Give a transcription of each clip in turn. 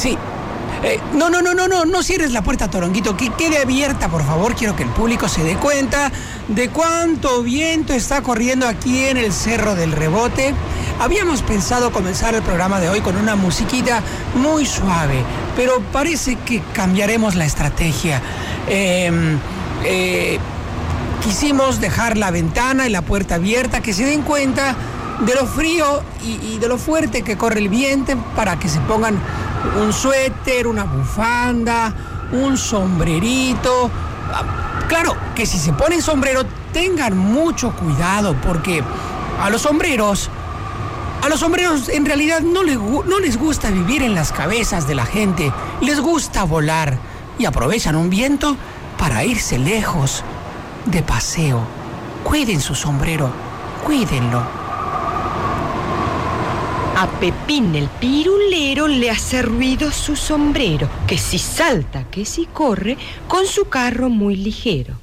Sí. No cierres la puerta, Toronguito, que quede abierta, por favor. Quiero que el público se dé cuenta de cuánto viento está corriendo aquí en el Cerro del Rebote. Habíamos pensado comenzar el programa de hoy con una musiquita muy suave, pero parece que cambiaremos la estrategia. Quisimos dejar la ventana y la puerta abierta, que se den cuenta de lo frío y de lo fuerte que corre el viento, para que se pongan un suéter, una bufanda, un sombrerito. Claro, que si se ponen sombrero tengan mucho cuidado, porque a los sombreros en realidad no les gusta vivir en las cabezas de la gente, les gusta volar y aprovechan un viento para irse lejos de paseo. Cuiden su sombrero, cuídenlo. A Pepín el pirulero le hace ruido su sombrero, que si salta, que si corre, con su carro muy ligero.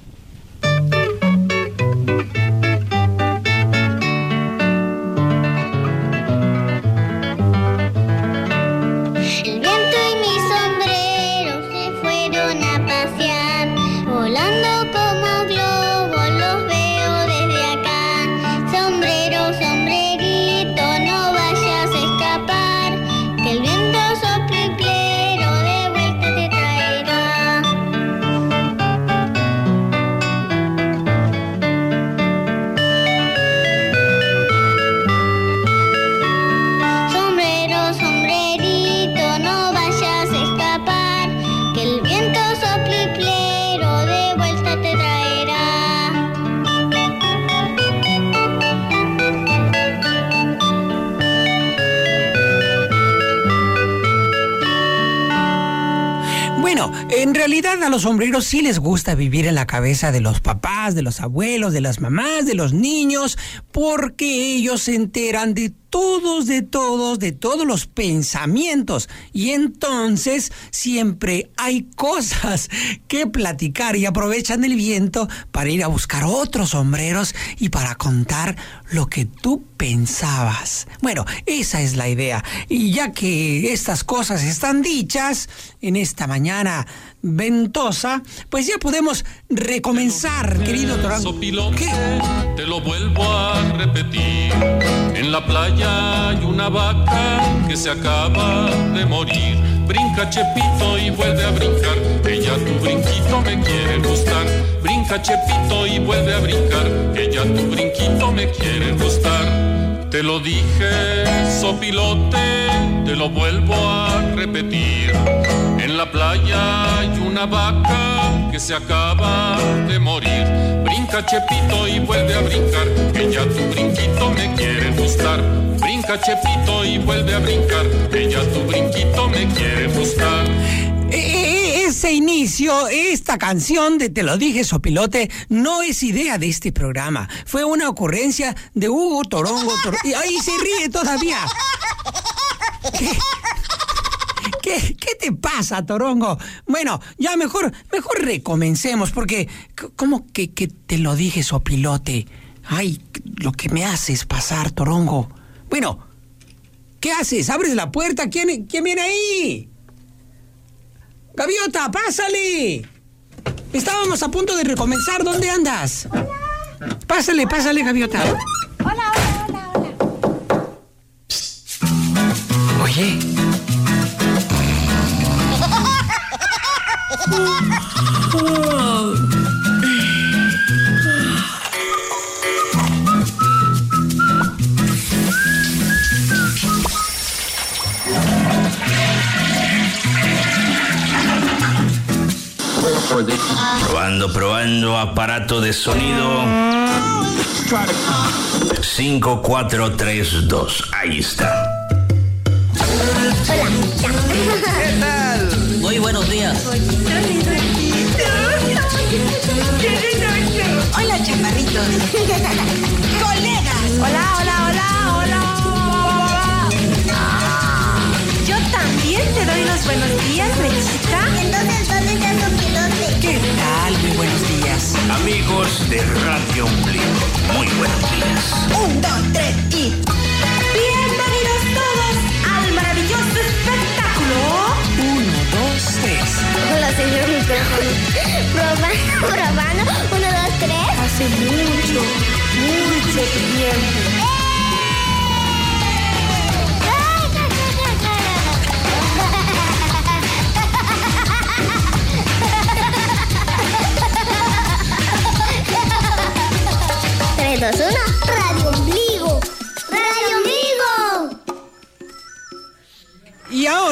El viento y mi sombrero se fueron a pasear, volando como globos los veo desde acá. Sombrero, sombrerito, no vayas a escapar, que el viento sopliplero de vuelta te traerá. Sombrero, sombrerito, no vayas a escapar, que el viento sopliplero de vuelta te traerá. Bueno, en realidad a los sombreros sí les gusta vivir en la cabeza de los papás, de los abuelos, de las mamás, de los niños, porque ellos se enteran de todos los pensamientos, y entonces siempre hay cosas que platicar y aprovechan el viento para ir a buscar otros sombreros y para contar lo que tú pensabas. Bueno, esa es la idea, y ya que estas cosas están dichas en esta mañana ventosa, pues ya podemos recomenzar, querido Torango. ¿Qué? Te lo vuelvo a repetir. En la playa hay una vaca que se acaba de morir. Brinca, Chepito, y vuelve a brincar. Ella tu brinquito me quiere gustar. Brinca, Chepito, y vuelve a brincar. Ella tu brinquito me quiere gustar. Te lo dije, sopilote, te lo vuelvo a repetir. En la playa hay una vaca que se acaba de morir. Brinca, Chepito, y vuelve a brincar, que ya tu brinquito me quiere gustar. Brinca, Chepito, y vuelve a brincar, que ya tu brinquito me quiere gustar. Ese inicio, esta canción de Te lo dije, sopilote, no es idea de este programa. Fue una ocurrencia de Hugo Torongo. Y ahí se ríe todavía. ¿Qué te pasa, Torongo? Bueno, ya mejor recomencemos, porque ¿cómo que te lo dije, sopilote? Ay, lo que me haces pasar, Torongo. Bueno, ¿qué haces? ¿Abres la puerta? ¿Quién viene ahí? ¡Gaviota, pásale! Estábamos a punto de recomenzar. ¿Dónde andas? Pásale, Gaviota. Hola. Oye. Probando aparato de sonido. 5, 4, 3, 2. Ahí está. ¿Qué tal? Muy buenos días. Hola, chaparritos. Colegas. Hola. Yo también te doy los buenos días, Mechita. Entonces, ¿dónde está sopilote? ¿Qué tal? Muy buenos días. Amigos de Radio Ombligo, muy buenos días. 1, 2, 3 y... Bienvenidos todos al maravilloso espectáculo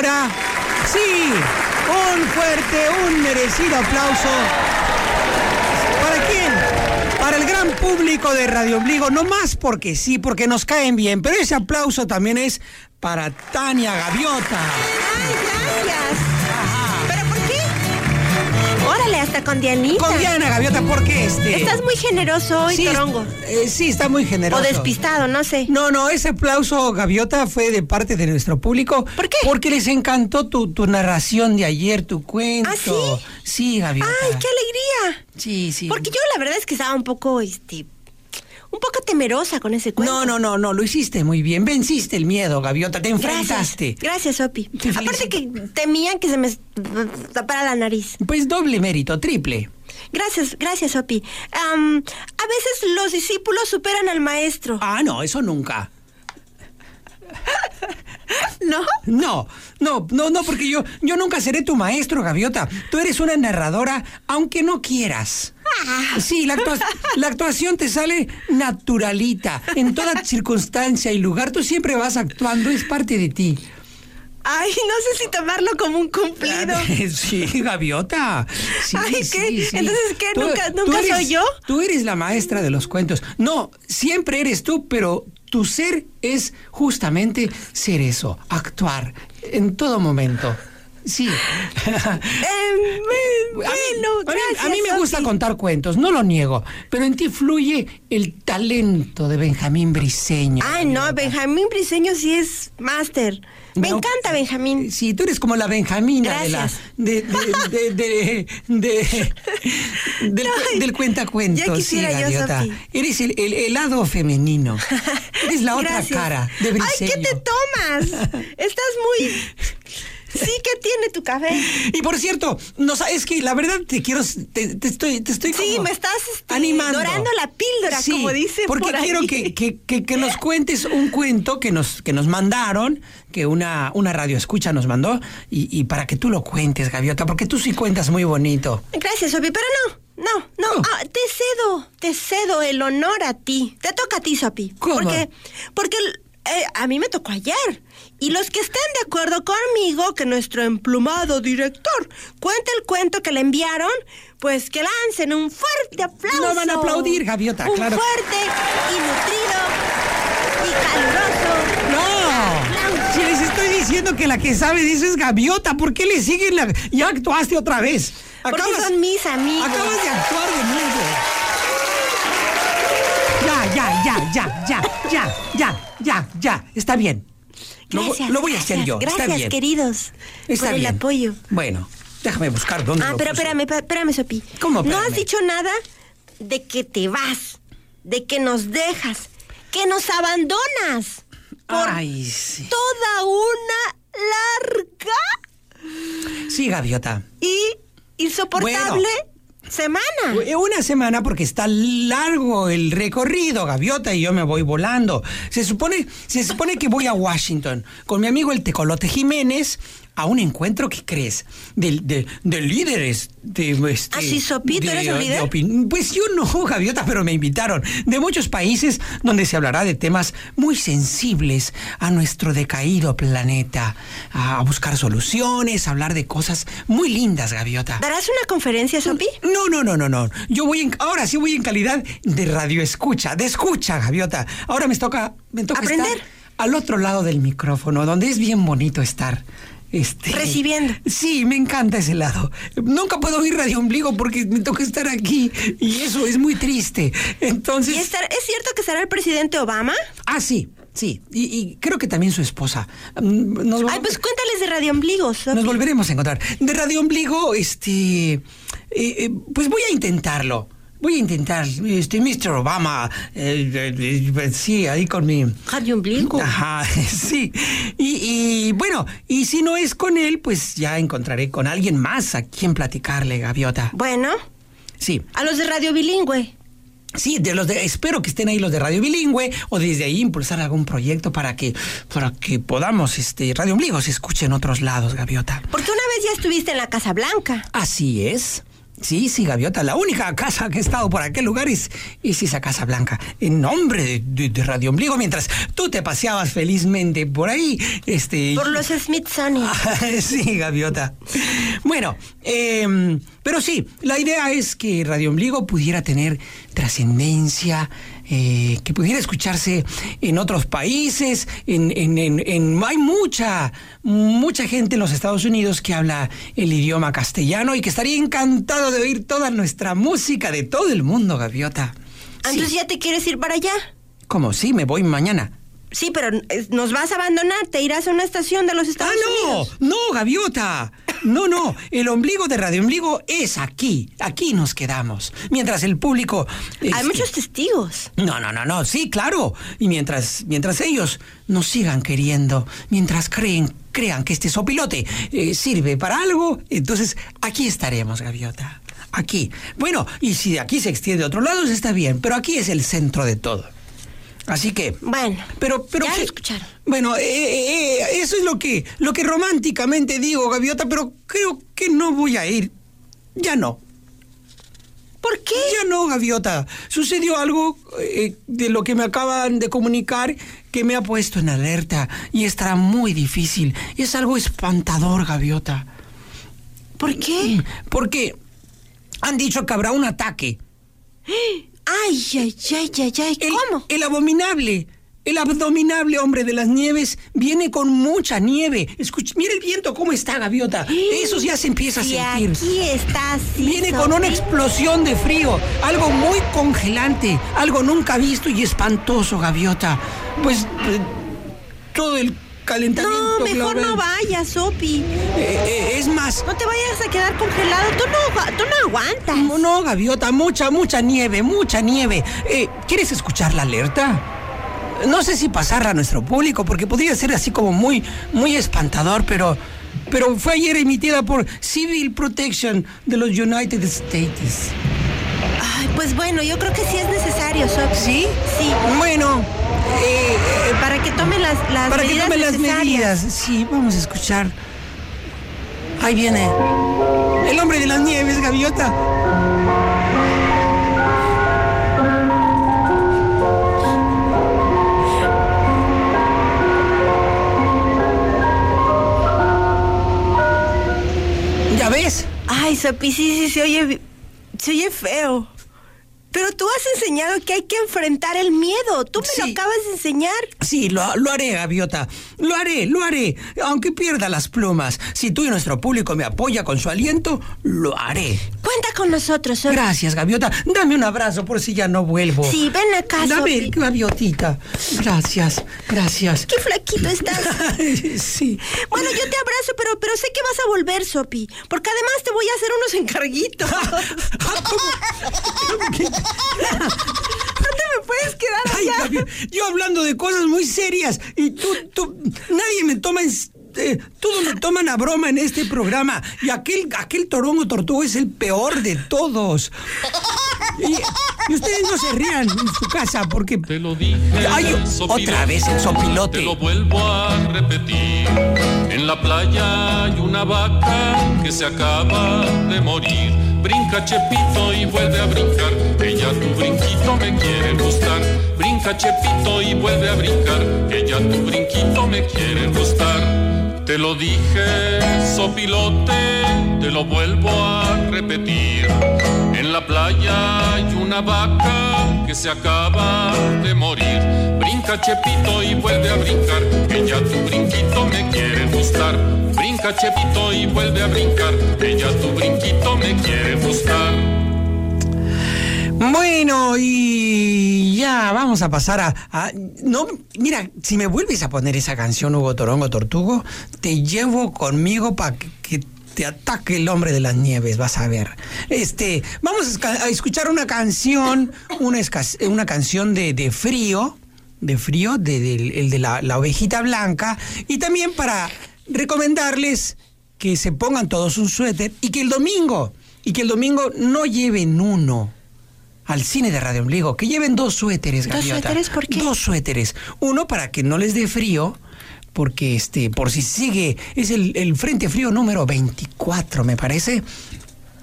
ahora, sí, un fuerte, un merecido aplauso. ¿Para quién? Para el gran público de Radio Ombligo, no más porque sí, porque nos caen bien, pero ese aplauso también es para Tania Gaviota. ¡Ay, gracias! ¿Pero por qué? Órale, hasta con Dianita. Con Diana Gaviota, ¿por qué Estás muy generoso hoy, sí, Torongo. Sí, está muy generoso. O despistado, no sé. No, ese aplauso, Gaviota, fue de parte de nuestro público. ¿Por qué? Porque les encantó tu narración de ayer, tu cuento. ¿Ah, sí? Sí, Gaviota. ¡Ay, qué alegría! Sí. Porque yo la verdad es que estaba un poco temerosa con ese cuento. No, lo hiciste muy bien. Venciste el miedo, Gaviota, te enfrentaste. Gracias, Opi. Aparte que temían que se me tapara la nariz. Pues doble mérito, triple. Gracias, Opi. A veces los discípulos superan al maestro. Ah, no, eso nunca. ¿No? No, porque yo nunca seré tu maestro, Gaviota. Tú eres una narradora, aunque no quieras. Sí, la actuación te sale naturalita. En toda circunstancia y lugar, tú siempre vas actuando, es parte de ti. Ay, no sé si tomarlo como un cumplido. Sí, Gaviota. Sí, Ay, ¿qué? Sí. Entonces, ¿qué? ¿Nunca soy yo? Tú eres la maestra de los cuentos. No, siempre eres tú, pero tu ser es justamente ser eso, actuar en todo momento. Sí. Gracias, a mí me gusta contar cuentos, no lo niego, pero en ti fluye el talento de Benjamín Briceño. Ay, no, Benjamín Briceño sí es máster. Me encanta Benjamín. Sí, tú eres como la Benjamina del cuentacuentos. Ya quisiera sí, yo, Gaviota. Sofi. Eres el lado femenino. Eres la otra cara de Briceño. Ay, ¿qué te tomas? Estás muy... Sí, ¿qué tiene tu café? Y por cierto, es que la verdad te estoy sí, me estás animando. Dorando la píldora, sí, como dice porque por ahí. quiero que nos cuentes un cuento que nos mandaron, que una radio escucha nos mandó, y para que tú lo cuentes, Gaviota, porque tú sí cuentas muy bonito. Gracias, Sopi, pero no. Te cedo el honor a ti. Te toca a ti, Sopi. ¿Cómo? Porque a mí me tocó ayer. Y los que estén de acuerdo conmigo que nuestro emplumado director cuente el cuento que le enviaron, pues que lancen un fuerte aplauso. No van a aplaudir, Gaviota, claro. Un fuerte y nutrido y caluroso. ¡No! Si les estoy diciendo que la que sabe de eso es Gaviota, ¿por qué le siguen Ya actuaste otra vez. Porque son mis amigos. Acabas de actuar de nuevo. Ya. Está bien. Gracias. Lo voy a hacer yo. Gracias, está bien. Queridos. Está por bien. el apoyo. Bueno, déjame buscar dónde lo puse. Pero espérame, Sopi. ¿Cómo, espérame? No has dicho nada de que te vas, de que nos dejas, que nos abandonas. Ay, sí. Toda una larga. Sí, Gaviota. Y insoportable semana. Una semana porque está largo el recorrido, Gaviota, y yo me voy volando. Se supone que voy a Washington con mi amigo el Tecolote Jiménez a un encuentro, ¿qué crees? De líderes. ¿Sí, Sopi? ¿Tú eres un líder? Pues yo no, Gaviota, pero me invitaron. De muchos países donde se hablará de temas muy sensibles a nuestro decaído planeta. A buscar soluciones, a hablar de cosas muy lindas, Gaviota. ¿Darás una conferencia, Sopi? No. Ahora sí voy en calidad de radioescucha, Gaviota. Ahora me toca ¿aprender? Estar al otro lado del micrófono, donde es bien bonito estar. Recibiendo. Sí, me encanta ese lado. Nunca puedo oír Radio Ombligo porque me toca estar aquí y eso es muy triste. Entonces... ¿Es cierto que estará el presidente Obama? Ah, sí. Y creo que también su esposa. Pues cuéntales de Radio Ombligo, Sofi. Nos volveremos a encontrar. De Radio Ombligo, pues voy a intentarlo. Mr. Obama, sí, ahí con mi... Radio Ombligo. Ajá, sí. Y bueno, y si no es con él, pues ya encontraré con alguien más a quien platicarle, Gaviota. Bueno. Sí. A los de Radio Bilingüe. Sí, espero que estén ahí los de Radio Bilingüe o desde ahí impulsar algún proyecto para que podamos, Radio Ombligo se escuche en otros lados, Gaviota. Porque una vez ya estuviste en la Casa Blanca. Así es. Sí, Gaviota, la única casa que he estado por aquel lugar es esa Casa Blanca, en nombre de Radio Ombligo, mientras tú te paseabas felizmente por ahí, Por los Smithsonian. Sí, Gaviota. Bueno, pero sí, la idea es que Radio Ombligo pudiera tener trascendencia, que pudiera escucharse en otros países, hay mucha gente en los Estados Unidos que habla el idioma castellano y que estaría encantado de oír toda nuestra música de todo el mundo, Gaviota. Entonces Sí. ya te quieres ir para allá. ¿Cómo? Sí, me voy mañana. Sí, pero nos vas a abandonar, te irás a una estación de los Estados Unidos. ¡No, Gaviota! No, el ombligo de Radio Ombligo es aquí nos quedamos. Mientras el público... Hay muchos testigos. No, sí, claro. Y mientras ellos nos sigan queriendo, mientras crean que este sopilote sirve para algo, entonces aquí estaremos, Gaviota. Aquí. Bueno, y si de aquí se extiende a otros lados, está bien, pero aquí es el centro de todo. Así que... Bueno, pero ya lo escucharon. Bueno, eso es lo que románticamente digo, Gaviota, pero creo que no voy a ir. Ya no. ¿Por qué? Ya no, Gaviota. Sucedió algo de lo que me acaban de comunicar que me ha puesto en alerta y estará muy difícil. Es algo espantador, Gaviota. ¿Por qué? Porque han dicho que habrá un ataque. Ay. ¿Cómo? El abominable hombre de las nieves viene con mucha nieve. Escucha, mira el viento cómo está, Gaviota. Eso ya se empieza a sentir. Aquí está así. Viene con una explosión de frío, algo muy congelante, algo nunca visto y espantoso, Gaviota. Pues todo el calentamiento No, mejor global. no vayas, Sopi. Es más... No te vayas a quedar congelado. Tú no aguantas. No, Gaviota, mucha nieve. ¿Quieres escuchar la alerta? No sé si pasarla a nuestro público, porque podría ser así como muy espantador, pero fue ayer emitida por Civil Protection de los United States. Ay, pues bueno, yo creo que sí es necesario, Sopi. ¿Sí? Sí. Bueno, para que tomen las para que medidas tomen las necesarias. medidas. Sí, vamos a escuchar. Ahí viene el hombre de las nieves, Gaviota. ¿Ya ves? Ay, Sopi, sí, se oye feo. Pero tú has enseñado que hay que enfrentar el miedo. Tú me Sí. lo acabas de enseñar. Sí, lo haré, Gaviota. Lo haré. Aunque pierda las plumas. Si tú y nuestro público me apoya con su aliento, lo haré. Cuenta con nosotros, Sopi. Gracias, Gaviota. Dame un abrazo por si ya no vuelvo. Sí, ven acá, Dame, Sopi. Gaviotita. Gracias. Qué flaquito estás. Sí. Bueno, yo te abrazo, pero sé que vas a volver, Sopi. Porque además te voy a hacer unos encarguitos. No te me puedes quedar Ay, allá. Gaviota, yo hablando de cosas muy serias y tú, nadie me toma todos me toman a broma en este programa y aquel torongo tortuga es el peor de todos. Y ustedes no se rían en su casa porque... Te lo dije. Ay, otra vez el sopilote. Te lo vuelvo a repetir. En la playa hay una vaca que se acaba de morir. Brinca Chepito y vuelve a brincar. Ella tu brinquito me quiere gustar. Brinca Chepito y vuelve a brincar. Ella tu brinquito me quiere gustar. Te lo dije, sopilote, te lo vuelvo a repetir. En la playa hay una vaca que se acaba de morir. Brinca Chepito y vuelve a brincar. Ella tu brinquito me quiere gustar. Brinca Chepito y vuelve a brincar. Ella tu brinquito me quiere gustar. Bueno, y ya vamos a pasar no, mira, si me vuelves a poner esa canción, Hugo Torongo Tortugo, te llevo conmigo para que te ataque el hombre de las nieves, vas a ver. Vamos a escuchar una canción, una canción de frío, el de la ovejita blanca, y también para recomendarles que se pongan todos un suéter y que el domingo no lleven uno al cine de Radio Ombligo, que lleven 2 suéteres, Gaviota. ¿2 suéteres? ¿Por qué? 2 suéteres. Uno para que no les dé frío, porque por si sigue, es el Frente Frío número 24, me parece.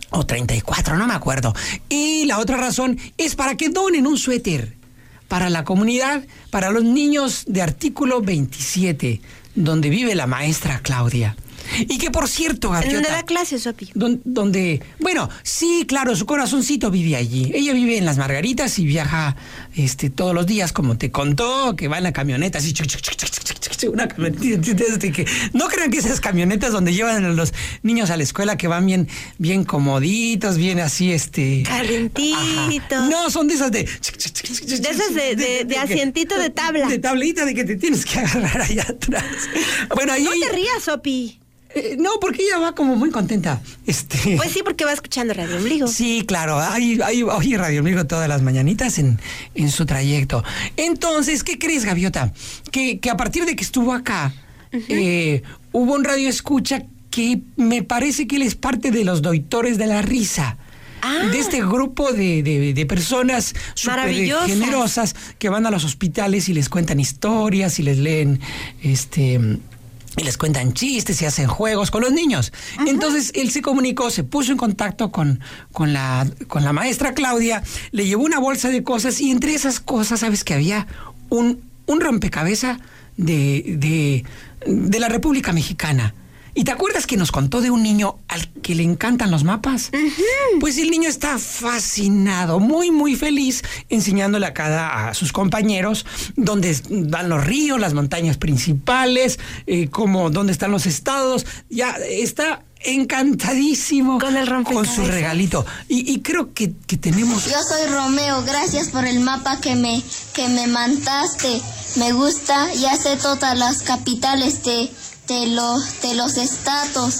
o 34, no me acuerdo. Y la otra razón es para que donen un suéter para la comunidad, para los niños de artículo 27, donde vive la maestra Claudia. Y que, por cierto, Gaviota... ¿Dónde da clases, Sopi? Donde... Bueno, sí, claro, su corazoncito vive allí. Ella vive en Las Margaritas y viaja todos los días, como te contó, que va en la camioneta, así... Una camioneta... No crean que esas camionetas donde llevan a los niños a la escuela, que van bien comoditos, bien así, calentitos. No, son de esas de... De esas de asientito de tabla. De tablita de que te tienes que agarrar allá atrás. Bueno, ahí... No te rías, Sopi. No, porque ella va como muy contenta. Pues sí, porque va escuchando Radio Ombligo. Sí, claro, oye Radio Ombligo todas las mañanitas en su trayecto. Entonces, ¿qué crees, Gaviota? Que a partir de que estuvo acá, hubo un radio escucha que me parece que él es parte de los doitores de la risa. De este grupo de personas súper generosas que van a los hospitales y les cuentan historias y les leen y les cuentan chistes y hacen juegos con los niños. Uh-huh. Entonces él se comunicó, se puso en contacto con la maestra Claudia, le llevó una bolsa de cosas y entre esas cosas, ¿sabes que había un rompecabezas de la República Mexicana? ¿Y te acuerdas que nos contó de un niño al que le encantan los mapas? Uh-huh. Pues el niño está fascinado, muy, muy feliz, enseñándole a sus compañeros dónde van los ríos, las montañas principales, dónde están los estados. Ya está encantadísimo con el rompecabezas, con su regalito. Y creo que tenemos... Yo soy Romeo, gracias por el mapa que me mandaste. Me gusta, ya sé todas las capitales de los estados.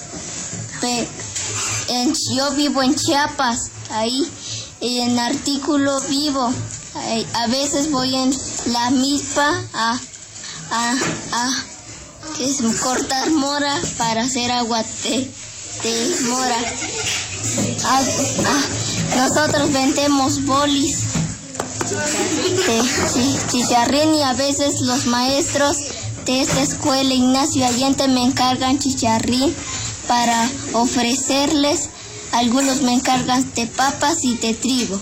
Yo vivo en Chiapas, ahí en artículo vivo. A veces voy en la milpa a cortar mora para hacer agua de mora. Nosotros vendemos bolis de chicharrín y a veces los maestros de esta escuela, Ignacio Allende, me encargan chicharrín para ofrecerles. Algunos me encargan de papas y de trigo.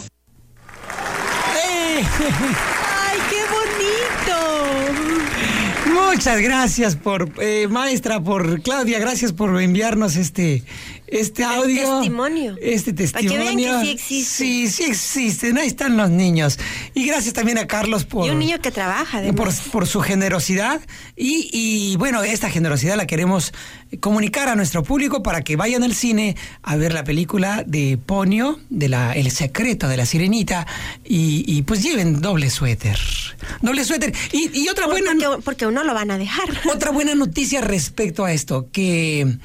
¡Ay, qué bonito! Muchas gracias maestra, por Claudia, gracias por enviarnos este audio. Este testimonio. Para que vean que sí existe. Sí existen, ahí están los niños. Y gracias también a Carlos y un niño que trabaja, por su generosidad. Y bueno, esta generosidad la queremos comunicar a nuestro público para que vayan al cine a ver la película de Ponio, El secreto de la sirenita, y pues lleven doble suéter. Y otra buena... Porque uno lo van a dejar. Otra buena noticia respecto a esto, que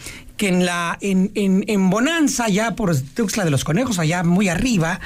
en Bonanza, ya por Tuxtla de los Conejos, allá muy arriba,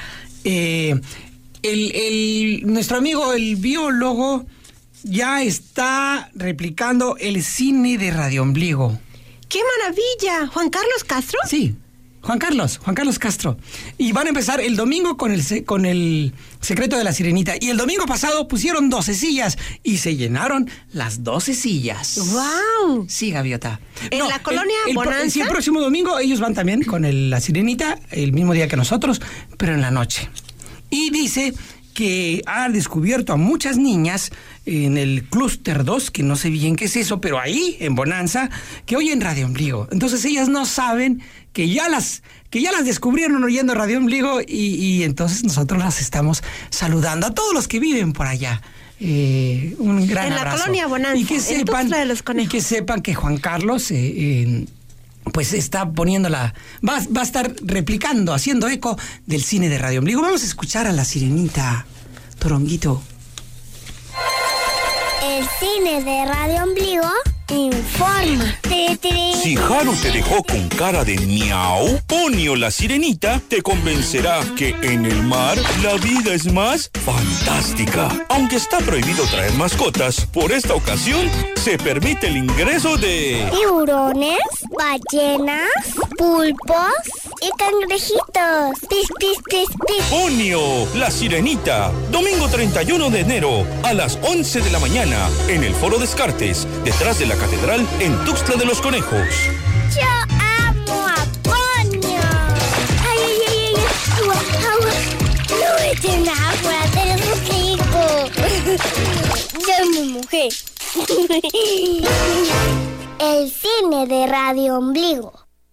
nuestro amigo el biólogo ya está replicando el cine de Radio Ombligo. ¡Qué maravilla! ¿Juan Carlos Castro? Sí, Juan Carlos Castro. Y van a empezar el domingo con el secreto de la sirenita. Y el domingo pasado pusieron 12 sillas y se llenaron las 12 sillas. ¡Wow! Sí, Gaviota. ¿En la colonia Bonanza? Sí, el próximo domingo ellos van también con la sirenita, el mismo día que nosotros, pero en la noche. Y dice que ha descubierto a muchas niñas en el Clúster 2, que no sé bien qué es eso, pero ahí, en Bonanza, que oyen Radio Ombligo. Entonces ellas no saben que ya las descubrieron oyendo Radio Ombligo y entonces nosotros las estamos saludando a todos los que viven por allá. Un gran abrazo. En la colonia Bonanza, y que sepan, de los Conejos. Y que sepan que Juan Carlos pues está poniéndola, va a estar replicando, haciendo eco del cine de Radio Ombligo. Vamos a escuchar a la sirenita, Toronguito. El cine de Radio Ombligo informa. Si Jaro te dejó con cara de miau, Ponio la sirenita te convencerá que en el mar la vida es más fantástica. Aunque está prohibido traer mascotas, por esta ocasión se permite el ingreso de tiburones, ballenas, pulpos y cangrejitos. Pis, pis, pis, pis. Ponio la sirenita, domingo 31 de enero a las 11 de la mañana en el Foro Descartes, detrás de la catedral en Tuxtla de los Conejos. Yo amo a Ponio. Ay, Echen agua, tenemos rico. Yo me mojé. El cine de Radio Ombligo.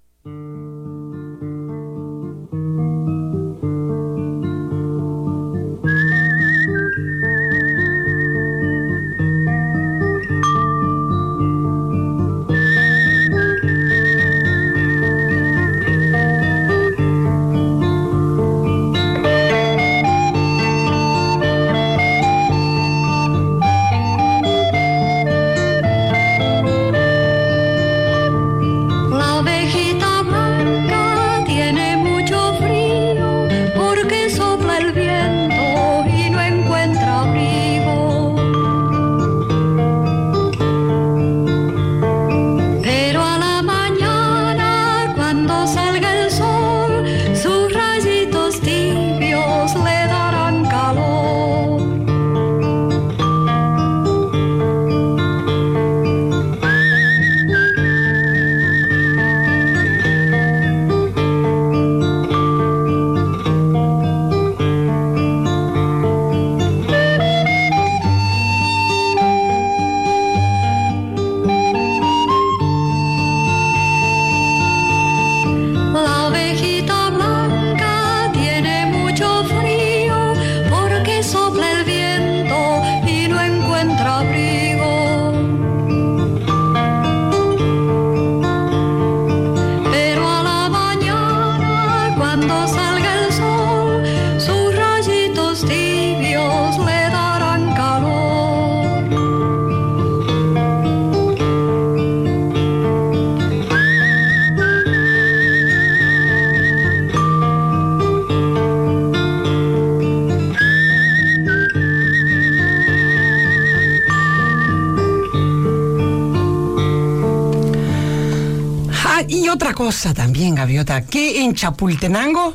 Y otra cosa también, Gaviota, que en Chapultenango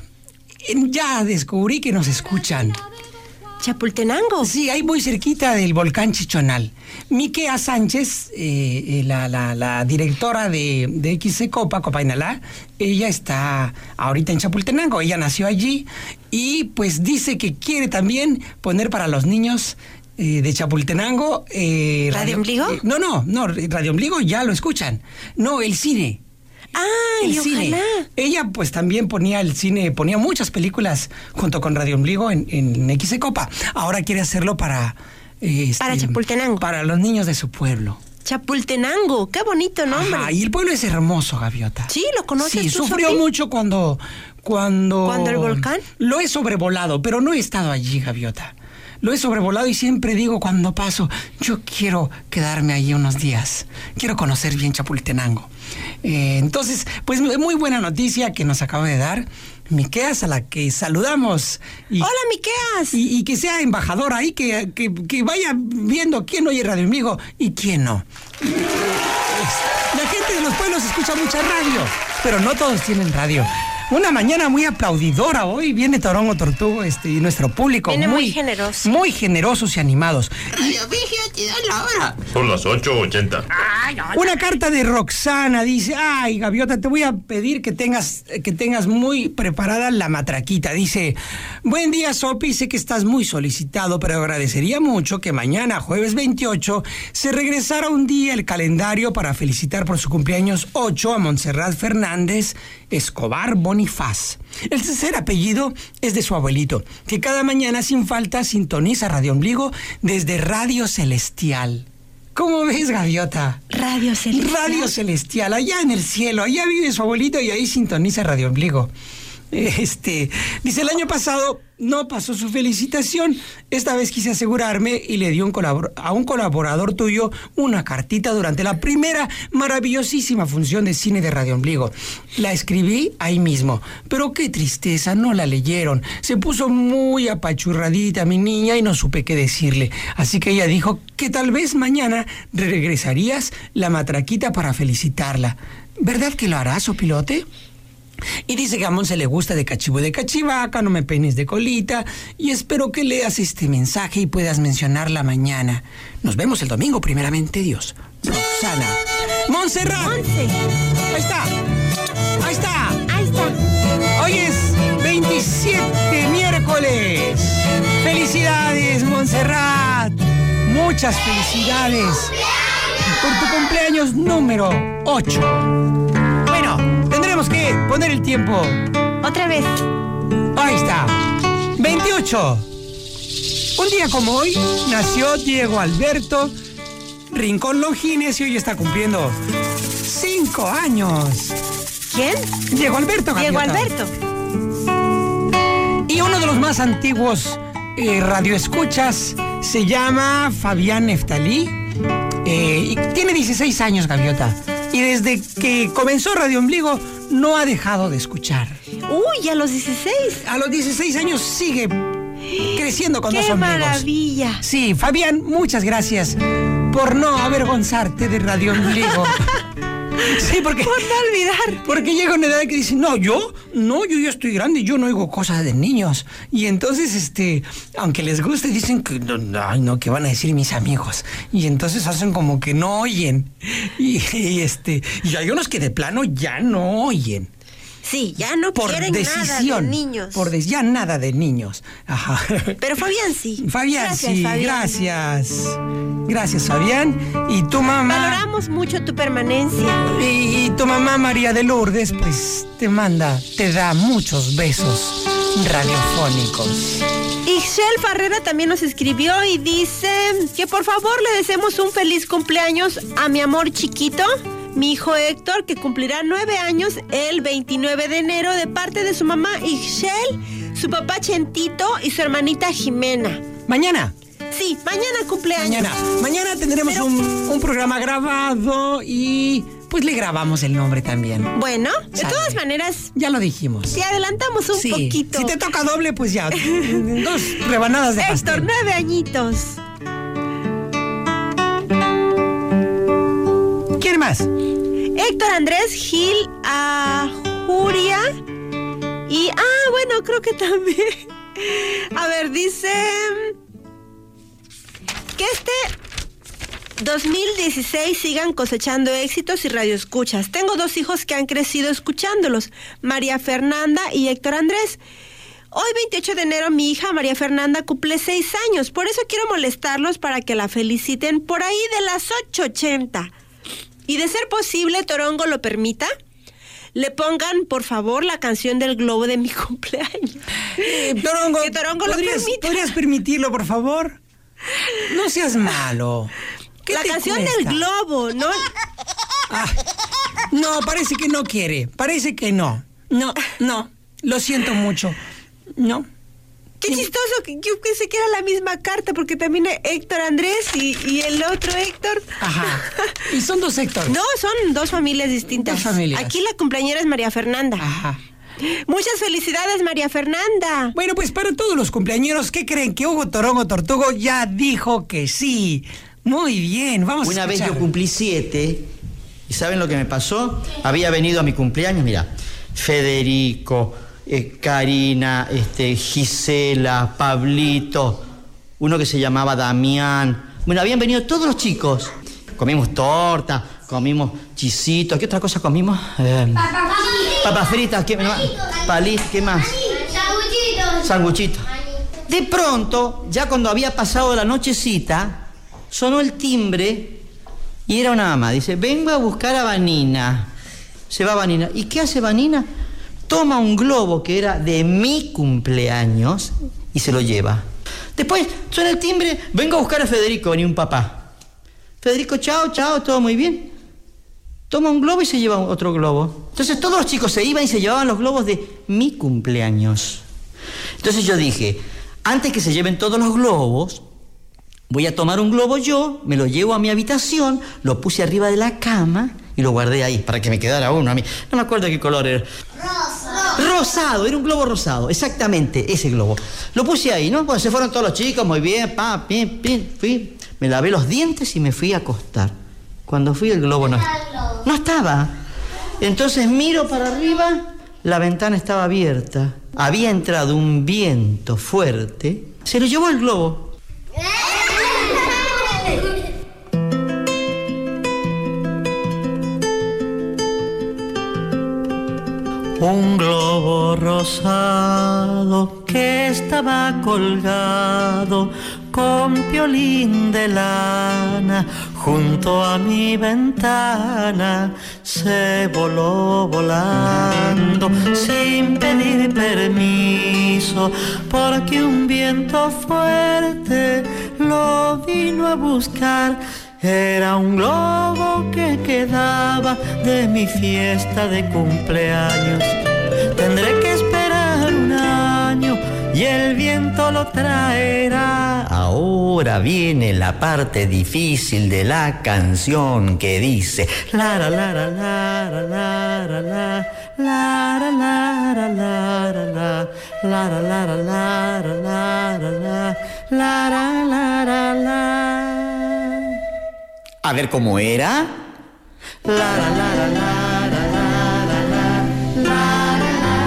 ya descubrí que nos escuchan. ¿Chapultenango? Sí, ahí muy cerquita del volcán Chichonal. Miquea Sánchez, la directora de XC Copa, Copainalá, ella está ahorita en Chapultenango, ella nació allí y pues dice que quiere también poner para los niños de Chapultenango... ¿Radio Ombligo? No, Radio Ombligo ya lo escuchan. No, el cine. ¡Ay, el cine! Ojalá. Ella pues también ponía el cine, ponía muchas películas junto con Radio Ombligo en XC Copa. Ahora quiere hacerlo para Chapultenango. Para los niños de su pueblo. Chapultenango, qué bonito nombre. Ajá, y el pueblo es hermoso, Gaviota. Sí, ¿lo conoces Sí, tú, sufrió Sofi? mucho cuando el volcán. Lo he sobrevolado, pero no he estado allí, Gaviota. Lo he sobrevolado y siempre digo cuando paso, yo quiero quedarme allí unos días. Quiero conocer bien Chapultenango. Entonces, pues muy buena noticia que nos acaba de dar Miqueas, a la que saludamos. ¡Hola, Miqueas! Y que sea embajadora ahí, que vaya viendo quién oye Radio Ombligo y quién no. La gente de los pueblos escucha mucha radio, pero no todos tienen radio. Una mañana muy aplaudidora hoy. Viene Torongo Tortugo y nuestro público. Viene muy generoso. Muy generosos y animados. Radio Vigio, te da la hora. Son las 8:80. Una carta de Roxana dice: ay, Gaviota, te voy a pedir que tengas muy preparada la matraquita. Dice: buen día, Sopi, sé que estás muy solicitado, pero agradecería mucho que mañana, jueves 28, se regresara un día el calendario para felicitar por su cumpleaños 8 a Montserrat Fernández Escobar Bonifaz. El tercer apellido es de su abuelito, que cada mañana sin falta sintoniza Radio Ombligo desde Radio Celestial. ¿Cómo ves, Gaviota? Radio Celestial. Radio Celestial, allá en el cielo, allá vive su abuelito y ahí sintoniza Radio Ombligo. Dice, el año pasado no pasó su felicitación. Esta vez quise asegurarme y le di a un colaborador tuyo una cartita durante la primera maravillosísima función de cine de Radio Ombligo. La escribí ahí mismo, pero qué tristeza, no la leyeron. Se puso muy apachurradita mi niña y no supe qué decirle. Así que ella dijo que tal vez mañana regresarías la matraquita para felicitarla. ¿Verdad que lo harás, Sopilote? Y dice que a Monse le gusta de cachivo de cachivaca, no me peines de colita, y espero que leas este mensaje y puedas mencionarla mañana. Nos vemos el domingo, primeramente Dios. Roxana. ¡Montserrat! Monse. Ahí está. Ahí está. Hoy es 27, miércoles. ¡Felicidades, Montserrat! Muchas felicidades por tu cumpleaños número 8. Bueno, tendremos que poner el tiempo. Otra vez. Ahí está. 28. Un día como hoy nació Diego Alberto Rincón Longines y hoy está cumpliendo 5 años. ¿Quién? Diego Alberto. Diego Gaviota. Alberto. Y uno de los más antiguos radioescuchas se llama Fabián Neftalí. Y tiene 16 años, Gaviota. Y desde que comenzó Radio Ombligo no ha dejado de escuchar. Uy, a los 16. A los 16 años sigue creciendo con dos ¡Qué ombligos. maravilla! Sí, Fabián, muchas gracias por no avergonzarte de Radio Ombligo. Sí, porque... Por no olvidar. Porque llega una edad que dice, yo ya estoy grande, yo no oigo cosas de niños. Y entonces, aunque les guste, dicen que, ¿qué van a decir mis amigos? Y entonces hacen como que no oyen. Y hay unos que de plano ya no oyen. Sí, ya no Por quieren decisión. nada de niños. Ya nada de niños. Ajá. Pero Fabián sí. Fabián, Gracias, sí, Fabián. gracias. Gracias, Fabián. Y tu mamá... Valoramos mucho tu permanencia. Y tu mamá María de Lourdes, pues, te da muchos besos radiofónicos. Ixchel Farrera también nos escribió y dice que por favor le deseemos un feliz cumpleaños a mi amor chiquito, mi hijo Héctor, que cumplirá 9 años el 29 de enero de parte de su mamá Ixchel, su papá Chentito y su hermanita Jimena. Mañana. Sí, mañana cumpleaños. Mañana tendremos un programa grabado y pues le grabamos el nombre también. Bueno, de Sale. todas maneras, Ya lo dijimos. te adelantamos un poquito. Si te toca doble, pues ya. 2 rebanadas de Héctor, pastel. 9 añitos. ¿Quién más? Héctor Andrés Gil Ajuria. Y, bueno, creo que también. A ver, dice que 2016 sigan cosechando éxitos y radioescuchas. Tengo 2 hijos que han crecido escuchándolos, María Fernanda y Héctor Andrés. Hoy, 28 de enero, mi hija María Fernanda cumple 6 años. Por eso quiero molestarlos para que la feliciten por ahí de las 8:80. Y de ser posible, Torongo lo permita, le pongan, por favor, la canción del globo de mi cumpleaños. Torongo, Que Torongo lo permita. ¿podrías permitirlo, por favor? No seas malo. ¿Qué La te canción cuesta? del globo, ¿no? No, parece que no quiere. Parece que no. No. Lo siento mucho. No. Qué chistoso, que yo pensé que era la misma carta, porque también Héctor Andrés y el otro Héctor. Ajá. Y son 2 Héctor. No, son 2 familias distintas. 2 familias. Aquí la cumpleañera es María Fernanda. Ajá. Muchas felicidades, María Fernanda. Bueno, pues para todos los cumpleañeros, ¿qué creen? Que Hugo Torongo Tortugo ya dijo que sí. Muy bien, vamos Una a vez escuchar. yo cumplí 7 y ¿saben lo que me pasó? Había venido a mi cumpleaños, mira, Federico, Karina, Gisela, Pablito, uno que se llamaba Damián. Bueno, habían venido todos los chicos. Comimos torta, comimos chisitos. ¿Qué otra cosa comimos? Papas fritas, ¿qué más? ¿Qué más? Sanguchitos. De pronto, ya cuando había pasado la nochecita, sonó el timbre y era una mamá. Dice, vengo a buscar a Vanina. Se va Vanina. ¿Y qué hace Vanina? Toma un globo que era de mi cumpleaños y se lo lleva. Después suena el timbre, vengo a buscar a Federico, venía un papá. Federico, chao, todo muy bien. Toma un globo y se lleva otro globo. Entonces todos los chicos se iban y se llevaban los globos de mi cumpleaños. Entonces yo dije, antes que se lleven todos los globos, voy a tomar un globo yo, me lo llevo a mi habitación, lo puse arriba de la cama y lo guardé ahí para que me quedara uno a mí. No me acuerdo qué color era. Rosado, era un globo rosado, exactamente, ese globo. Lo puse ahí, ¿no? Bueno, se fueron todos los chicos, muy bien, fui, me lavé los dientes y me fui a acostar. Cuando fui el globo no estaba. Entonces miro para arriba, la ventana estaba abierta. Había entrado un viento fuerte, se lo llevó el globo. Un globo rosado que estaba colgado con piolín de lana junto a mi ventana se voló volando sin pedir permiso porque un viento fuerte lo vino a buscar. Era un globo que quedaba de mi fiesta de cumpleaños. Tendré que esperar un año y el viento lo traerá. Ahora viene la parte difícil de la canción que dice la la la la la la la la la la la la la la la. A ver cómo era. La la la la la la la la la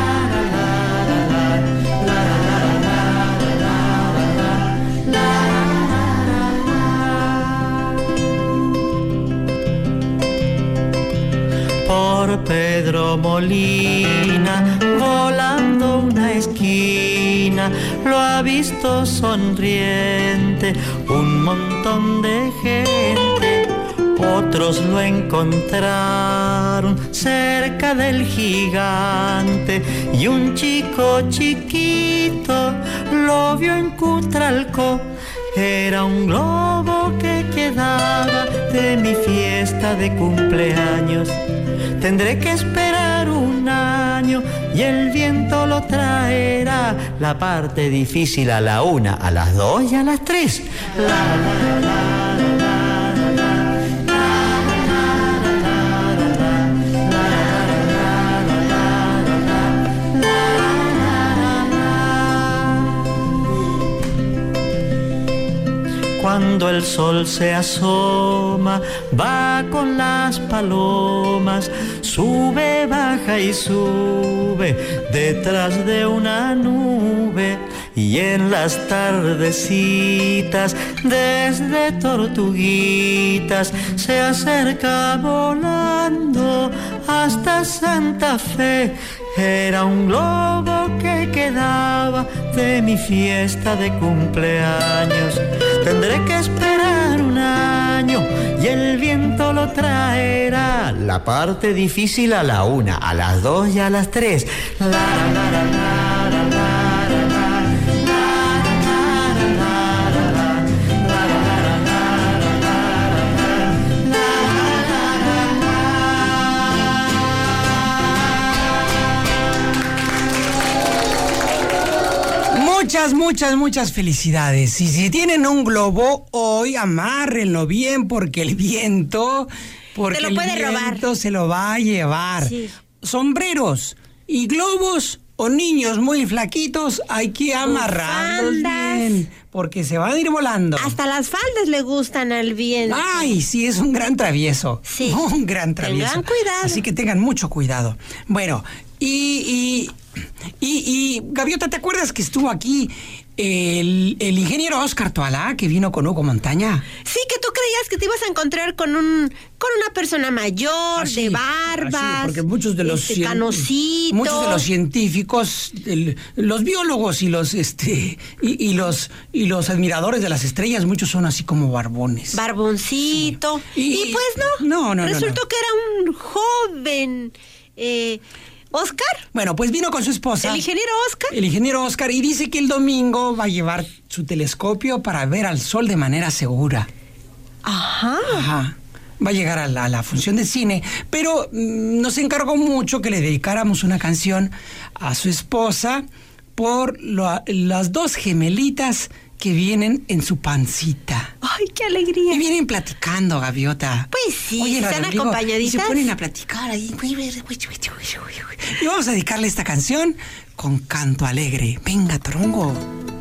por Pedro Molina, volando una esquina, lo ha visto sonriente un montón de gente. Otros lo encontraron cerca del gigante y un chico chiquito lo vio en Cutralcó. Era un globo que quedaba de mi fiesta de cumpleaños. Tendré que esperar un año y el viento lo traerá. La parte difícil a la 1, a las 2 y a las 3. La, la, la. Cuando el sol se asoma, va con las palomas, sube, baja y sube detrás de una nube. Y en las tardecitas, desde Tortuguitas, se acerca volando hasta Santa Fe. Era un globo que quedaba de mi fiesta de cumpleaños. Tendré que esperar un año y el viento lo traerá. La parte difícil a la 1, a las 2 y a las 3. La, la, la, la, la, la. Muchas felicidades. Y si tienen un globo, hoy amárrenlo bien porque el viento se lo va a llevar. Sí. Sombreros y globos o niños muy flaquitos hay que amarrarlos bien porque se van a ir volando. Hasta las faldas le gustan al viento. Ay, sí, es un gran travieso. Sí. Un gran travieso. Tengan cuidado. Así que tengan mucho cuidado. Bueno, y Gaviota, ¿te acuerdas que estuvo aquí el ingeniero Oscar Toalá, que vino con Hugo Montaña? Sí, que tú creías que te ibas a encontrar con una persona mayor, de barbas, porque muchos de los canocito. Muchos de los científicos, los biólogos y los admiradores de las estrellas, muchos son así como barbones. Barboncito. Sí. Y pues no. Resultó que era un joven. ¿Oscar? Bueno, pues vino con su esposa. ¿El ingeniero Oscar? El ingeniero Oscar, y dice que el domingo va a llevar su telescopio para ver al sol de manera segura. Ajá. Va a llegar a la función de cine, pero nos encargó mucho que le dedicáramos una canción a su esposa por las 2 gemelitas que vienen en su pancita. ¡Ay, qué alegría! Y vienen platicando, Gaviota. Pues sí, oye, están acompañaditas. Y se ponen a platicar ahí. Y vamos a dedicarle esta canción con canto alegre. Venga, Torongo.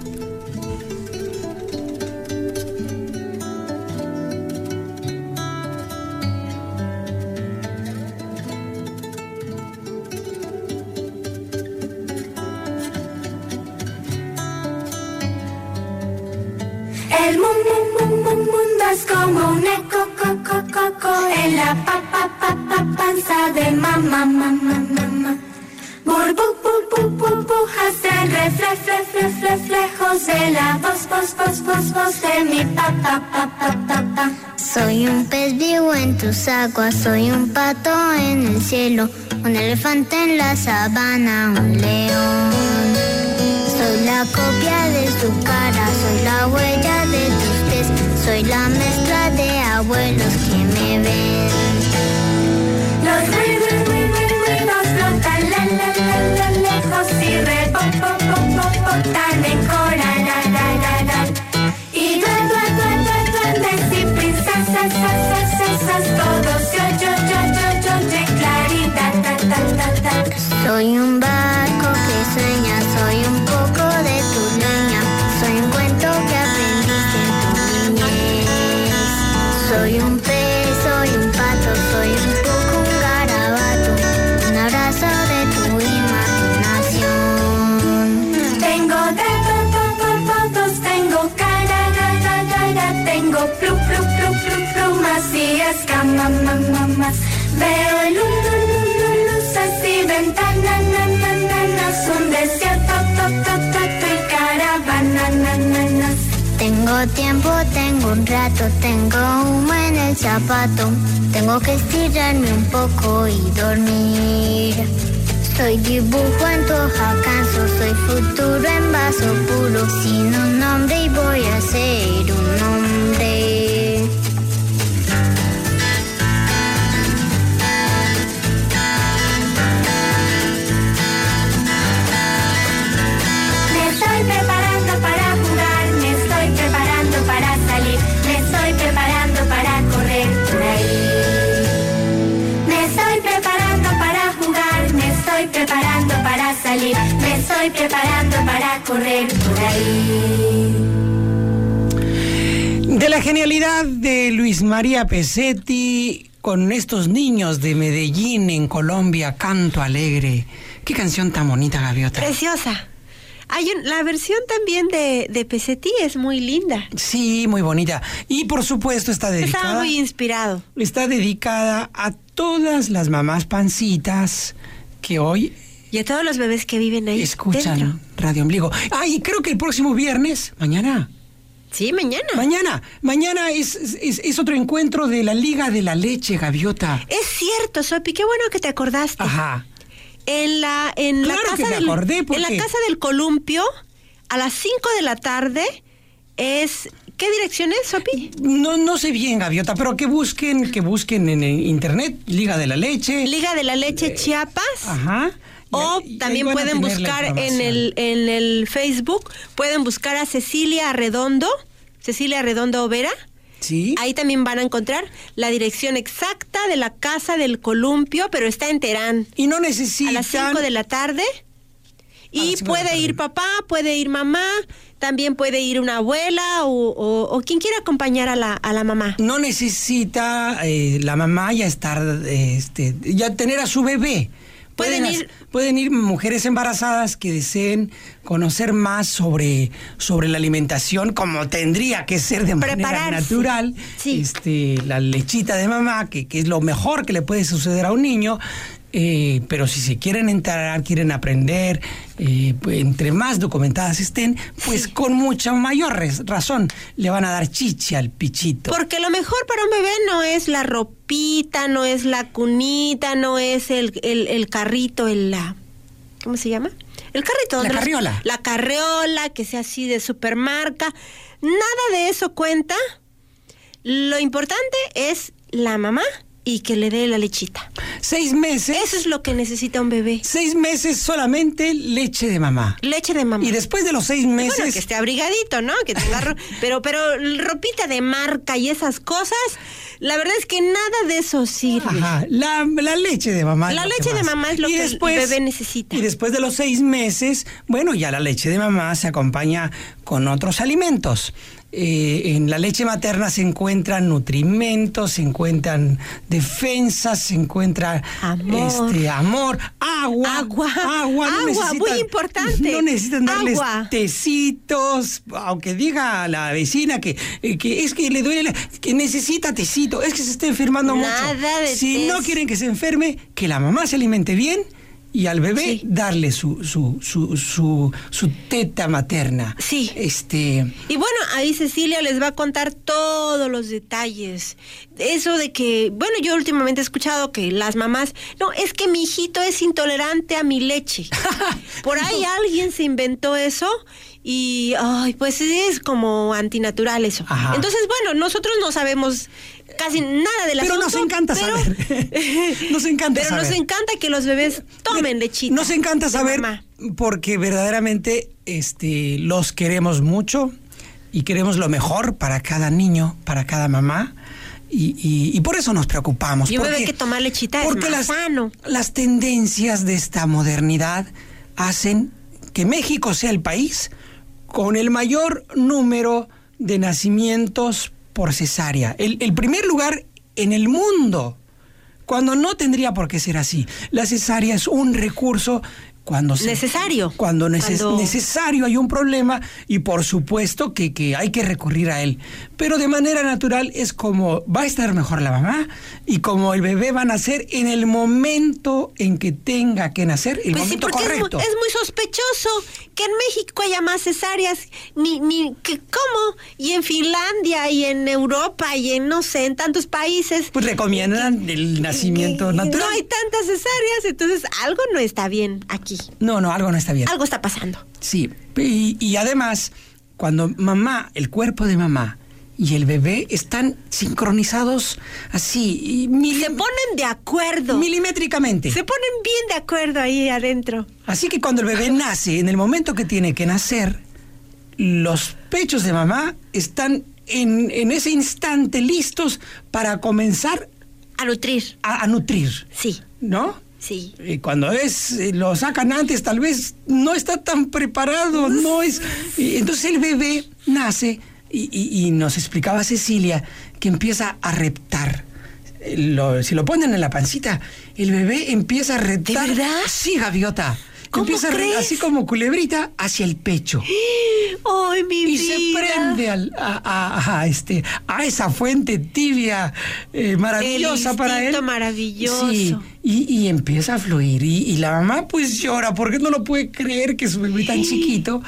El mundo es como un eco, en la panza de mamá. Burbujas de reflejos de la voz de mi papá. Soy un pez vivo en tus aguas, soy un pato en el cielo, un elefante en la sabana, un león. Soy la copia de tu cara, soy la huella de tus pies, soy la mezcla de abuelos que me ven. Los ruidos flotan lejos y rebotan en coral. Y duendes y princesas, todos yo en claridad. Soy un barco que sueña, soy un poco de tu leña, soy un cuento que aprendiste en tu niñez. Soy un pez, soy un pato, soy un poco un garabato, un abrazo de tu imaginación. Tengo todos, tengo cara, tengo plumas y escamas. Veo luces y ventanas, un desierto y caravanas. Tengo tiempo, tengo un rato, tengo humo en el zapato, tengo que estirarme un poco y dormir. Soy dibujo en tu hoja, canso, soy futuro en vaso puro, sin un nombre y voy a ser un hombre. Me estoy preparando para jugar, me estoy preparando para salir, me estoy preparando para correr por ahí. Me estoy preparando para jugar, me estoy preparando para salir, me estoy preparando para correr por ahí. De la genialidad de Luis María Pesetti con estos niños de Medellín, en Colombia, Canto Alegre. Qué canción tan bonita, Gaviota. Preciosa. La versión también de Pesetti es muy linda. Sí, muy bonita. Y por supuesto está dedicada... Estaba muy inspirado. Está dedicada a todas las mamás pancitas que hoy... Y a todos los bebés que viven ahí escuchan dentro. Radio Ombligo. Y creo que el próximo viernes, mañana... Sí, mañana. Mañana es otro encuentro de la Liga de la Leche, Gaviota. Es cierto, Sopi, qué bueno que te acordaste. Ajá. En la casa del Columpio, a las 5 de la tarde, es... ¿Qué dirección es, Sopi? No sé bien, Gaviota, pero que busquen en internet, Liga de la Leche. Liga de la Leche Chiapas. Ajá. O también pueden buscar en el Facebook, pueden buscar a Cecilia Redondo Vera. Sí. Ahí también van a encontrar la dirección exacta de la casa del Columpio, pero está en Terán. Y no necesitan... A las 5 de la tarde. Y puede ir papá, puede ir mamá, también puede ir una abuela o quien quiera acompañar a la mamá. No necesita la mamá ya estar, ya tener a su bebé. Pueden ir mujeres embarazadas que deseen conocer más sobre la alimentación, como tendría que ser de manera natural. Sí. La lechita de mamá, que es lo mejor que le puede suceder a un niño. Pero si se quieren enterar, quieren aprender, pues, entre más documentadas estén, pues sí, con mucha mayor razón le van a dar chichi al pichito. Porque lo mejor para un bebé no es la ropita, no es la cunita, no es el carrito, ¿cómo se llama? El carrito. La carriola. La carriola, que sea así de supermarca. Nada de eso cuenta. Lo importante es la mamá y que le dé la lechita. 6 meses. Eso es lo que necesita un bebé. 6 meses solamente leche de mamá. Leche de mamá. Y después de los 6 meses... Bueno, que esté abrigadito, ¿no? Que tenga pero ropita de marca y esas cosas, la verdad es que nada de eso sirve. Ajá, la leche de mamá. La leche de mamá es lo que el bebé necesita. Y después de los 6 meses, bueno, ya la leche de mamá se acompaña con otros alimentos. En la leche materna se encuentran nutrimentos, se encuentran defensas, se encuentra amor, agua, muy importante. No necesitan darles tecitos, aunque diga la vecina que es que le duele, que necesita tecito, es que se está enfermando mucho. Nada de si no quieren que se enferme, que la mamá se alimente bien y al bebé darle su teta materna. Sí. Y bueno, ahí Cecilia les va a contar todos los detalles. Eso de que, bueno, yo últimamente he escuchado que las mamás, no, es que mi hijito es intolerante a mi leche. Por ahí alguien se inventó eso y, pues es como antinatural eso. Ajá. Entonces, bueno, nosotros no sabemos casi nada del asunto. Pero nos encanta saber. Nos encanta pero saber. nos encanta que los bebés tomen lechita. Nos encanta saber mamá. porque verdaderamente los queremos mucho y queremos lo mejor para cada niño, para cada mamá. Y por eso nos preocupamos. Y un bebé que toma lechita es más sano. Las tendencias de esta modernidad hacen que México sea el país con el mayor número de nacimientos por cesárea. El primer lugar en el mundo, cuando no tendría por qué ser así. La cesárea es un recurso necesario. Cuando necesario hay un problema y por supuesto que hay que recurrir a él. Pero de manera natural es como va a estar mejor la mamá y como el bebé va a nacer en el momento en que tenga que nacer, el momento correcto. Es muy sospechoso que en México haya más cesáreas, ni que cómo, y en Finlandia y en Europa y en no sé, en tantos países. Pues recomiendan el nacimiento natural. No hay tantas cesáreas, entonces algo no está bien aquí. No, algo no está bien. Algo está pasando. Sí, y además, cuando el cuerpo de mamá y el bebé están sincronizados así. Se ponen de acuerdo. Milimétricamente. Se ponen bien de acuerdo ahí adentro. Así que cuando el bebé nace, en el momento que tiene que nacer, los pechos de mamá están en ese instante listos para comenzar a nutrir. A nutrir. Sí. ¿No? Sí. Cuando lo sacan antes, tal vez no está tan preparado, no es. Entonces el bebé nace y nos explicaba Cecilia que empieza a reptar. Si lo ponen en la pancita, el bebé empieza a reptar. ¿De verdad? Sí, gaviota. ¿Cómo empieza crees? Así como culebrita hacia el pecho. ¡Ay, mi vida! Y se prende a esa fuente tibia maravillosa para él. Maravilloso. Sí, y empieza a fluir. Y la mamá pues llora porque no lo puede creer que su bebé tan chiquito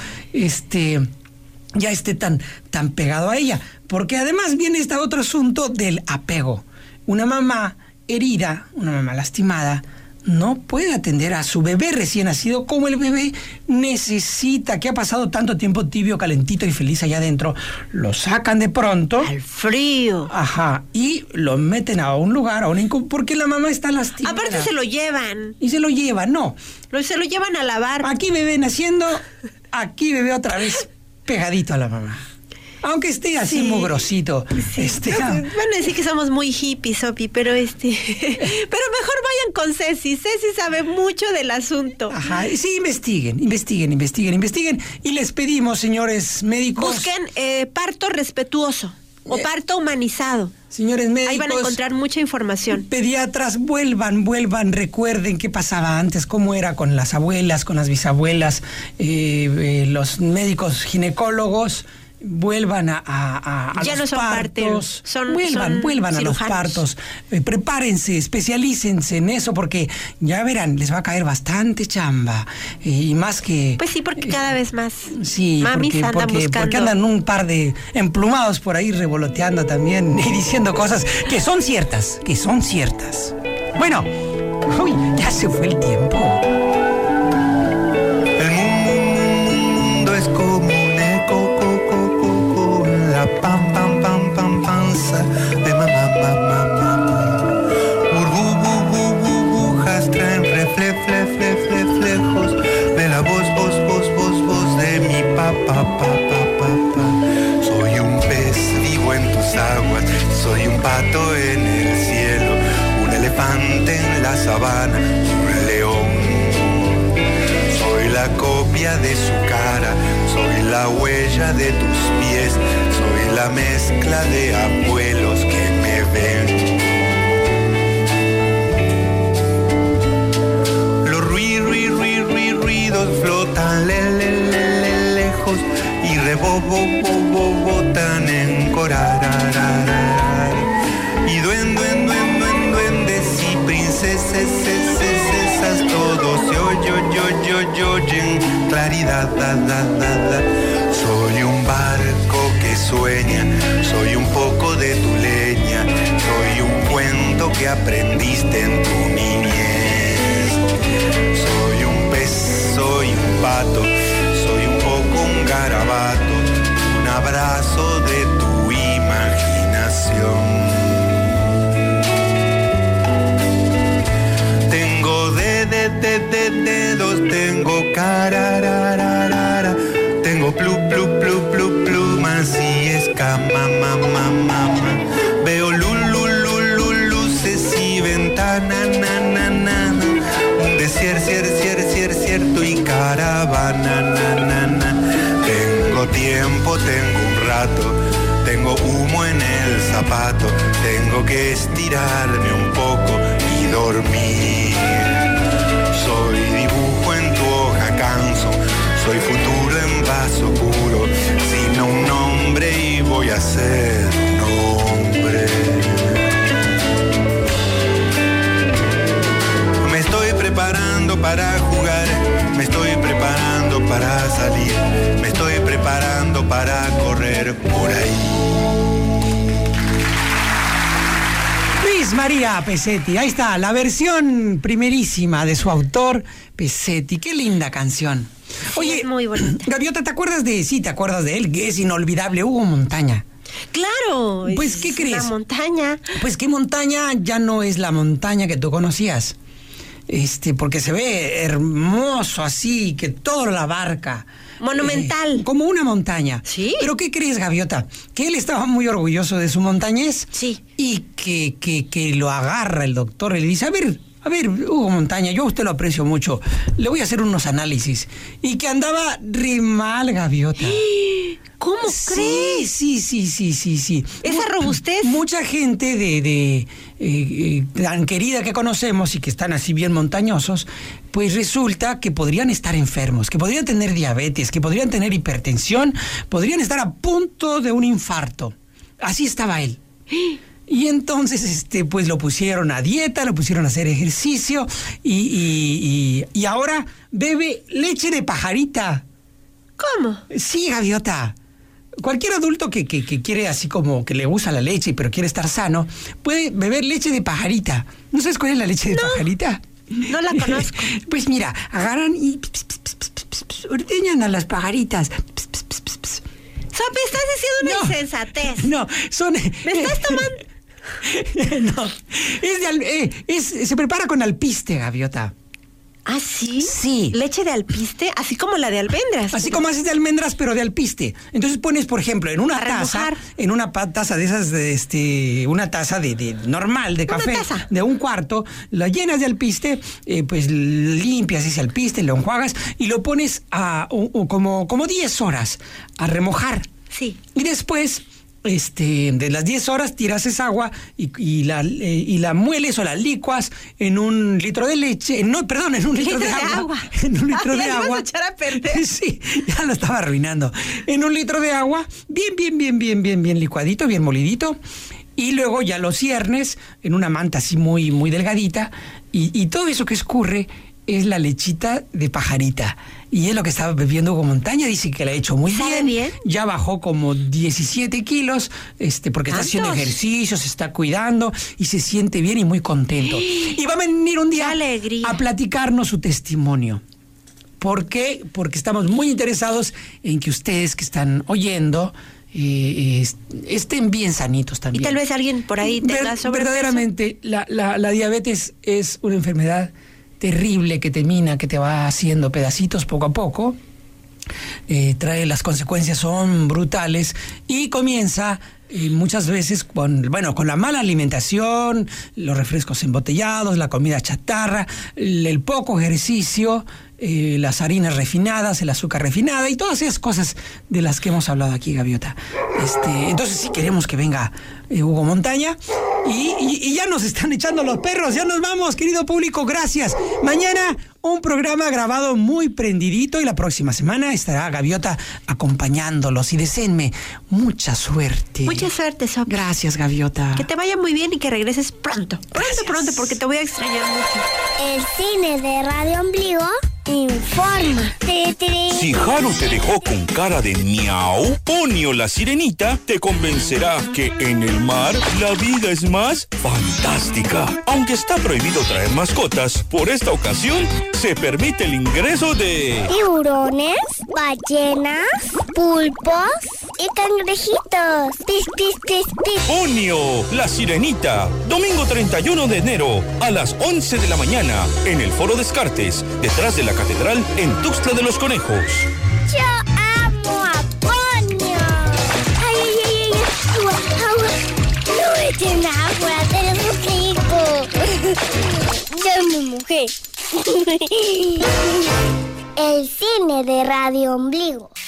ya esté tan pegado a ella. Porque además viene este otro asunto del apego. Una mamá herida, una mamá lastimada, no puede atender a su bebé recién nacido como el bebé necesita, que ha pasado tanto tiempo tibio, calentito y feliz allá adentro. Lo sacan de pronto. Al frío. Ajá. Y lo meten a un lugar, porque la mamá está lastimada. Aparte se lo llevan. Y se lo llevan, no. Se lo llevan a lavar. Aquí bebé naciendo, aquí bebé otra vez pegadito a la mamá. Aunque esté así mugrosito. Sí. Van a decir que somos muy hippies, Sopi, pero pero mejor vayan con Ceci. Ceci sabe mucho del asunto. Ajá, sí, investiguen. Y les pedimos, señores médicos... Busquen parto respetuoso o parto humanizado. Señores médicos... Ahí van a encontrar mucha información. Pediatras, vuelvan, recuerden qué pasaba antes, cómo era con las abuelas, con las bisabuelas, los médicos ginecólogos... Vuelvan a ya los no son partos, vuelvan a los partos, prepárense, especialícense en eso porque ya verán, les va a caer bastante chamba y más que... Pues sí, porque cada vez más mamis andan buscando. Porque andan un par de emplumados por ahí revoloteando también y diciendo cosas que son ciertas. Bueno, ya se fue el tiempo. El mundo es como pam pam pam pam panza de mamá. Burbujas traen reflejos de la voz de mi papá. Soy un pez vivo en tus aguas, soy un pato en el cielo, un elefante en la sabana, un león. Soy la copia de su cara, soy la huella de tus pies, soy la mezcla de abuelos que me ven. Los ruidos flotan lejos y rebotan en corar. Y duendes y princesas todos se claridad. Soy un barco que sueña, soy un poco de tu leña, soy un cuento que aprendiste en tu niñez. Soy un pez, soy un pato, soy un poco un garabato, un abrazo de tu imaginación. Tengo dedos, tengo carararara, tengo plumas y escamas, veo luces y ventanas, un desierto y caravana, tengo tiempo, tengo un rato, tengo humo en el zapato, tengo que estirarme un poco y dormir. Soy dibujo en tu hoja canso, soy futuro en vaso puro, sino un nombre y voy a ser un hombre. Me estoy preparando para jugar, me estoy preparando para salir, me estoy preparando para correr por ahí. Luis María Pesetti, ahí está, la versión primerísima de su autor, Pesetti. Qué linda canción. Oye, es muy bonita. Gaviota, ¿te acuerdas de él? Que es inolvidable, Hugo Montaña. Claro. Pues, ¿qué crees? La montaña. Pues que montaña ya no es la montaña que tú conocías. Porque se ve hermoso así, que todo lo abarca. Monumental. Como una montaña. Sí. Pero ¿qué crees, Gaviota? Que él estaba muy orgulloso de su montañés. Sí. Y que lo agarra el doctor y le dice, a ver, Hugo Montaña, yo a usted lo aprecio mucho, le voy a hacer unos análisis. Y que andaba re mal, Gaviota. ¿Cómo crees? Sí. Esa robustez. Mucha gente tan querida que conocemos y que están así bien montañosos, pues resulta que podrían estar enfermos, que podrían tener diabetes, que podrían tener hipertensión, podrían estar a punto de un infarto. Así estaba él. Y entonces, pues lo pusieron a dieta, lo pusieron a hacer ejercicio y ahora bebe leche de pajarita. ¿Cómo? Sí, Gaviota. Cualquier adulto que quiere así como que le gusta la leche pero quiere estar sano, puede beber leche de pajarita. ¿No sabes cuál es la leche de pajarita? No la conozco. Pues mira, agarran y ordeñan a las pajaritas. Sopi, estás diciendo una insensatez. No, son... ¿Me estás tomando? No, se prepara con alpiste, Gaviota. ¿Ah, sí? Sí. ¿Leche de alpiste? Así como la de almendras. Así como haces de almendras, pero de alpiste. Entonces pones, por ejemplo, en una taza de esas, una taza de normal, de café, de un cuarto, la llenas de alpiste, pues limpias ese alpiste, lo enjuagas y lo pones como 10 horas a remojar. Sí. Y después... de las 10 horas tiras esa agua y la mueles o la licuas en un litro de leche, en un litro de agua. En un litro de agua. ¿Vas a echar a perder? Sí, ya lo estaba arruinando. En un litro de agua, bien licuadito, bien molidito. Y luego ya lo ciernes en una manta así muy, muy delgadita. Y todo eso que escurre es la lechita de pajarita. Y es lo que estaba bebiendo Hugo Montaña. Dice que la ha hecho muy bien. Ya bajó como 17 kilos, porque está haciendo ejercicio, se está cuidando y se siente bien y muy contento. Y va a venir un día a platicarnos su testimonio. ¿Por qué? Porque estamos muy interesados en que ustedes que están oyendo estén bien sanitos también. Y tal vez alguien por ahí tenga sobrepeso. Verdaderamente, la diabetes es una enfermedad terrible que te mina, que te va haciendo pedacitos poco a poco. Las consecuencias son brutales y comienza muchas veces con la mala alimentación, los refrescos embotellados, la comida chatarra, el poco ejercicio, las harinas refinadas, el azúcar refinada y todas esas cosas de las que hemos hablado aquí, Gaviota. Entonces sí queremos que venga Hugo Montaña y ya nos están echando los perros, ya nos vamos, querido público, gracias. Mañana un programa grabado muy prendidito y la próxima semana estará Gaviota acompañándolos y deseenme mucha suerte. Mucha suerte, Sopi. Gracias, Gaviota. Que te vaya muy bien y que regreses pronto, porque te voy a extrañar mucho. El cine de Radio Ombligo informa. Si Haru te dejó con cara de miau, Ponio la sirenita te convencerá que en el mar la vida es más fantástica. Aunque está prohibido traer mascotas, por esta ocasión se permite el ingreso de Tiburones, ballenas, pulpos y cangrejitos. Pis, pis, pis, pis. Ponio la sirenita, domingo 31 de enero a las 11 de la mañana en el Foro Descartes, detrás de la catedral en Tuxtla de los Conejos. Yo amo a Ponio. Ay, ay, ay, ay. Agua, agua. No echen agua, te lo suplico. Yo me mojé. El cine de Radio Ombligo.